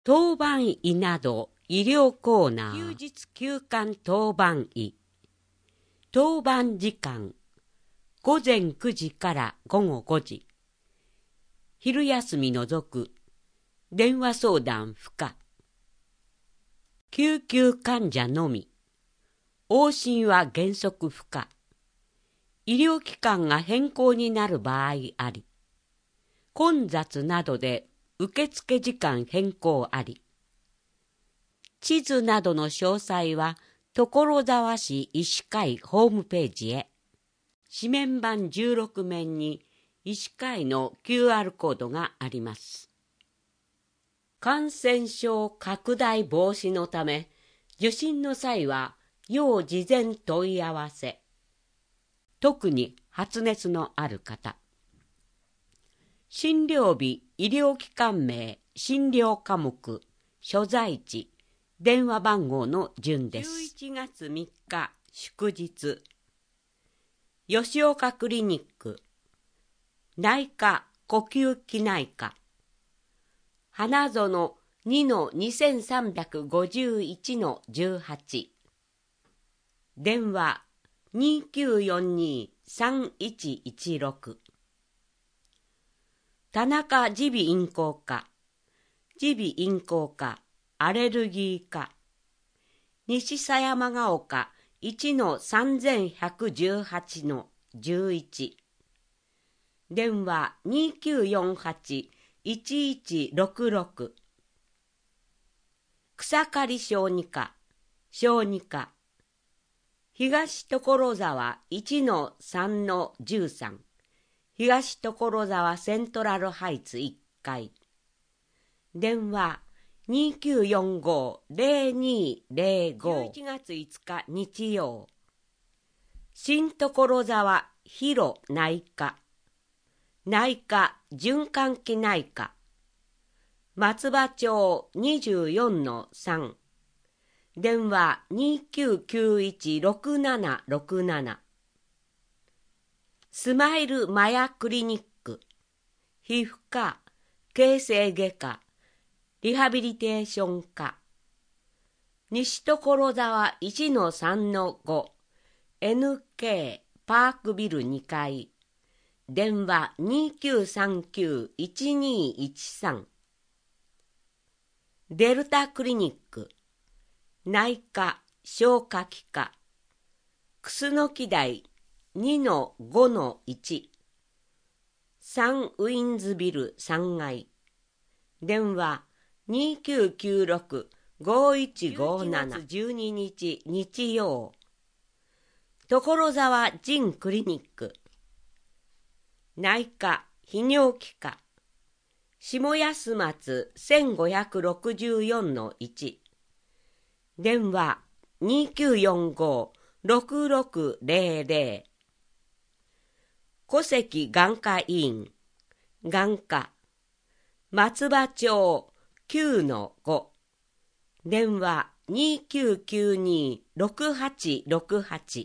当番医など医療コーナー。休日休館当番医。当番時間午前9時から午後5時。昼休み除く。電話相談不可。救急患者のみ。往診は原則不可。医療機関が変更になる場合あり。混雑などで受付時間変更あり。地図などの詳細は所沢市医師会ホームページへ。紙面板16面に医師会の QR コードがあります。感染症拡大防止のため、受診の際は要事前問い合わせ。特に発熱のある方。診療日、医療機関名、診療科目、所在地、電話番号の順です。11月3日祝日。吉岡クリニック、内科呼吸器内科、花園 2-2351-18、電話 2942-3116。田中耳鼻咽喉科、耳鼻咽喉科、アレルギー科、西狭山ヶ丘 1-3118-11、電話 2948-1166。草刈小児科、小児科、東所沢 1-3-13、東所沢セントラルハイツ1階、電話 2945-0205。11月5日日曜。新所沢広内科、内科循環器内科、松葉町 24-3、電話 2991-6767。スマイルマヤクリニック、皮膚科、形成外科、リハビリテーション科、西所沢 1-3-5、NK パークビル2階、電話 2939-1213。デルタクリニック、内科、消化器科、楠木台 2-5-1、サンウィンズビル3階、電話 2996-5157。11月12日日曜。所沢仁クリニック、内科、泌尿器科、下安松 1564-1、電話 2945-6600。小関眼科医院、眼科、松葉町 9-5、電話 2992-6868。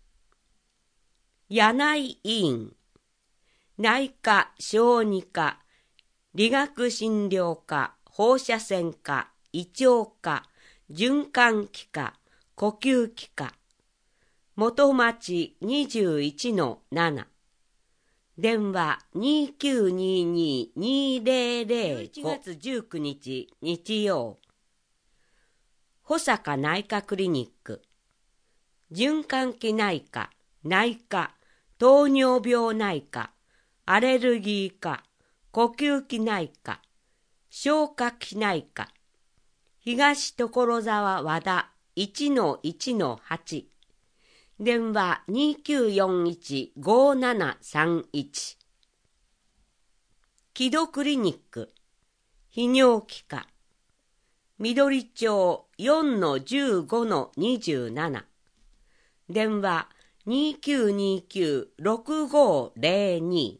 柳井医院、内科、小児科、理学診療科、放射線科、胃腸科、循環器科、呼吸器科、元町 21-7、電話 2922-2005。11月19日日曜。保坂内科クリニック、循環器内科、内科、糖尿病内科、アレルギー科、呼吸器内科、消化器内科、東所沢和田 1-1-8、電話 2941-5731。木戸クリニック、泌尿器科、緑町 4-15-27、電話 2929-6502。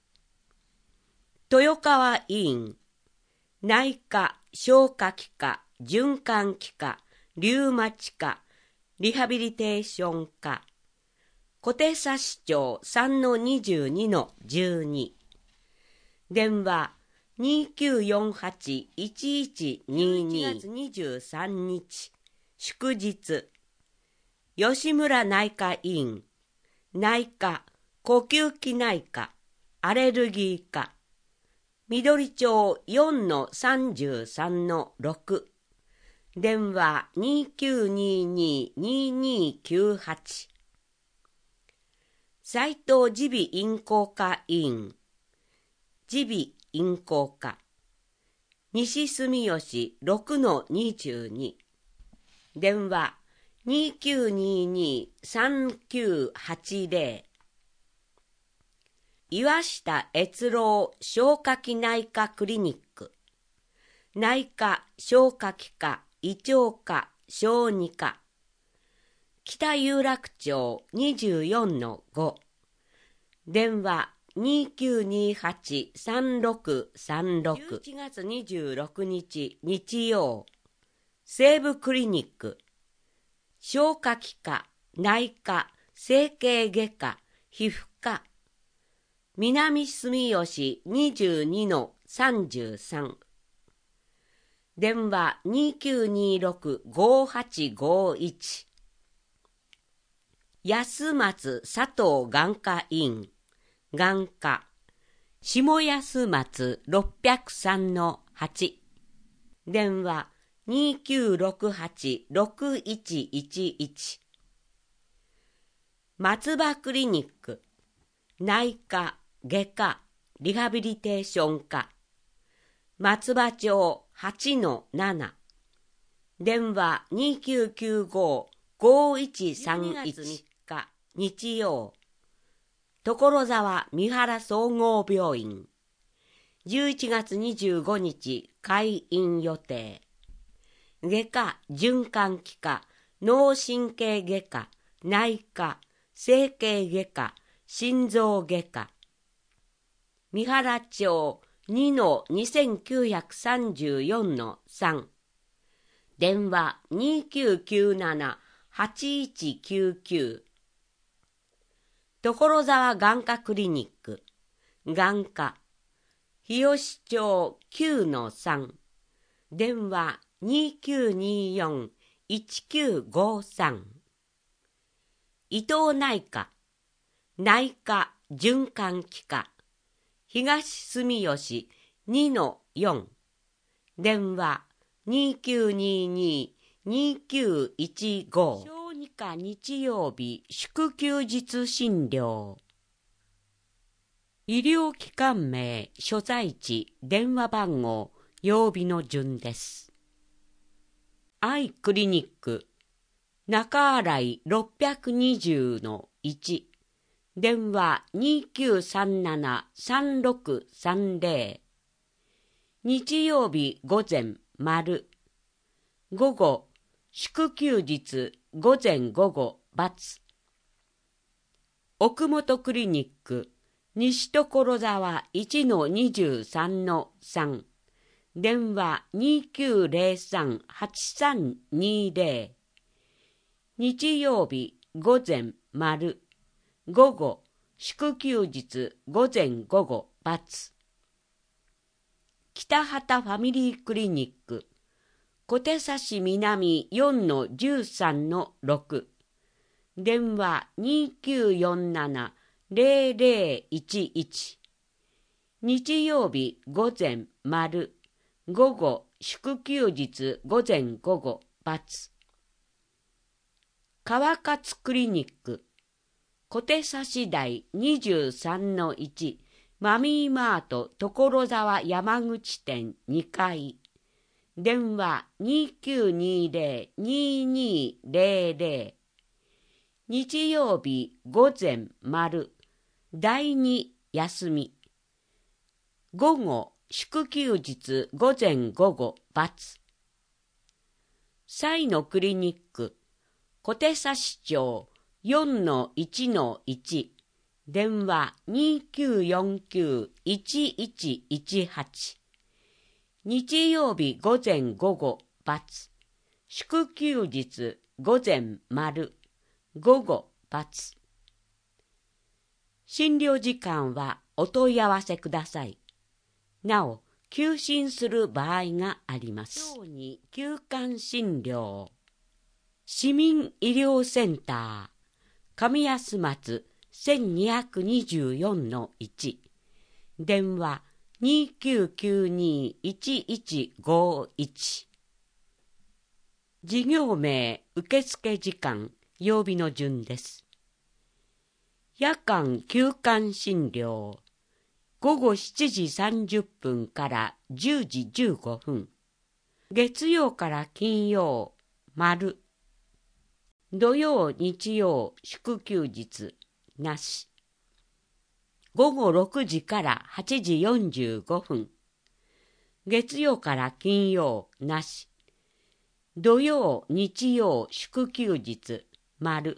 豊川医院、内科、消化器科、循環器科、リウマチ科、リハビリテーション科、小手指町 3-22-12、電話 2948-1122 月23日祝日。吉村内科医院、内科、呼吸器内科、アレルギー科、緑町 4-33-6、電話 2922-2298。斉藤耳鼻咽喉科医院、耳鼻咽喉科、西住吉 6-22、電話2922-3980。岩下越郎消化器内科クリニック、内科、消化器科、胃腸科、小児科、北有楽町 24-5、電話2928-3636。11月26日日曜、西部クリニック、消化器科、内科、整形外科、皮膚科、南住吉 22-33、電話2926-5851。安松佐藤眼科医院、眼科、下安松603-8、電話2968-6111。松葉クリニック、内科、外科、リハビリテーション科、松葉町 8-7、電話2995-5131。日曜、所沢三原総合病院、11月25日開院予定。外科、循環器科、脳神経外科、内科、整形外科、心臓外科、三原町 2-2934-3、電話2997-8199。所沢眼科クリニック、眼科、日吉町 9-3、電話2924-1953。伊藤内科、内科、循環器科、東住吉 2-4、電話2922-2915。小児科日曜日祝休日診療。医療機関名、所在地、電話番号、曜日の順です。アイクリニック、中新井 620-1、電話2937-3630。日曜日午前、丸。午後、祝休日、午前午後、×。奥本クリニック、西所沢 1-23-3、電話2903-8320。日曜日午前、丸。午後、祝休日、午前午後、×。北畑ファミリークリニック、小手指南 4-13-6、電話2947-0011。日曜日午前、丸。午後、祝休日、午前午後、×。川勝クリニック、小手指台 23-1、マミーマート所沢山口店2階。電話2920-2200。日曜日午前、丸。第2休み。午後、祝休日、午前午後、×。西のクリニック、小手指町 4-1-1、電話2949-1118。日曜日午前午後、×。祝休日、午前、丸。午後、×。診療時間はお問い合わせください。なお、 休診する場合があります。小児休館診療市民医療センター上安松 1224-1 電話 2992-1151 事業名受付時間曜日の順です。夜間休館診療午後7時30分から10時15分月曜から金曜丸土曜日曜祝休日なし午後6時から8時45分月曜から金曜なし土曜日曜祝休日丸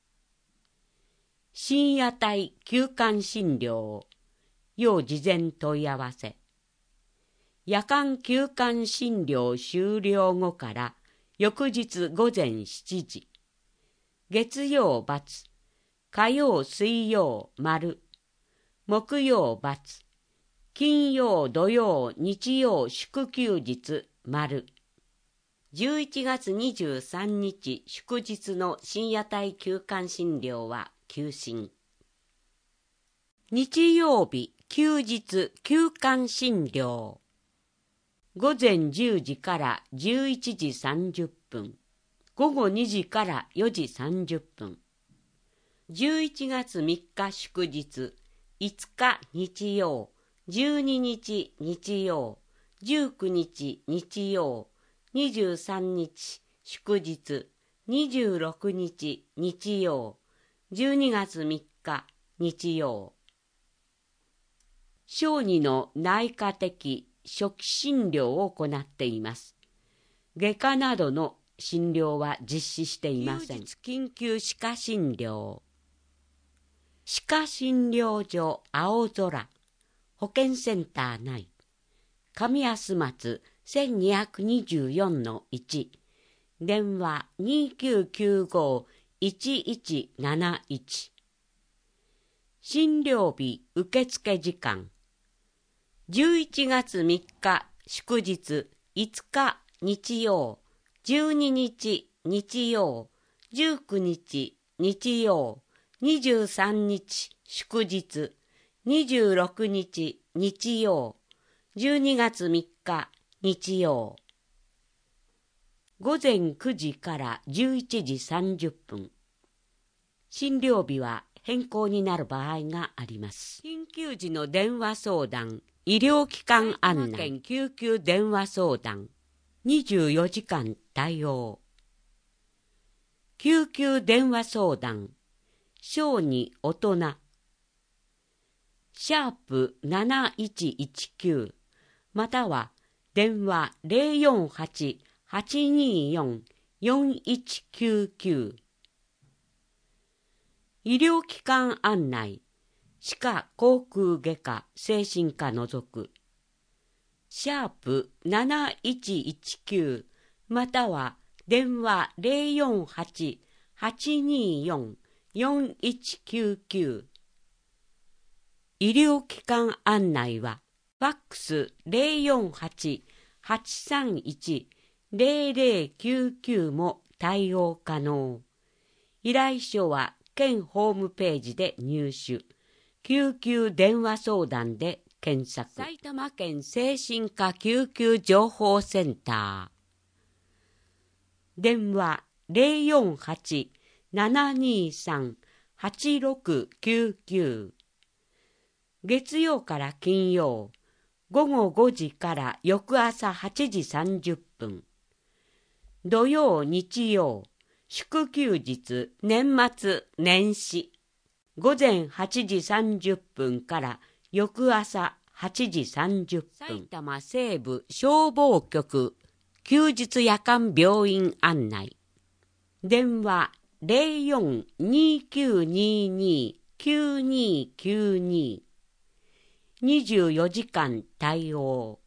深夜帯休館診療要事前問い合わせ夜間休館診療終了後から翌日午前7時月曜×火曜水曜丸木曜×金曜土曜日曜祝休日丸11月23日祝日の深夜帯休館診療は休診。日曜日休日休館診療午前10時から11時30分午後2時から4時30分11月3日祝日5日日曜12日日曜19日日曜23日祝日26日日曜12月3日日曜小児の内科的初期診療を行っています。外科などの診療は実施していません。緊急歯科診療歯科診療所青空保健センター内上安松 1224-1 電話 2995-1171 診療日受付時間11月3日祝日5日日曜12日日曜19日日曜23日祝日26日日曜12月3日日曜午前9時から11時30分診療日は変更になる場合があります。緊急時の電話相談医療機関案内救急電話相談24時間対応救急電話相談小児大人#7119または電話 048-824-4199 医療機関案内歯科口腔外科精神科除く#7119または電話 048-824-4199 医療機関案内はファックス 048-831-0099 も対応可能。依頼書は県ホームページで入手。救急電話相談で検索。埼玉県精神科救急情報センター。電話 048-723-8699 月曜から金曜午後5時から翌朝8時30分土曜日曜祝休日年末年始午前8時30分から翌朝8時30分埼玉西部消防局休日夜間病院案内電話 04-2922-9292 24時間対応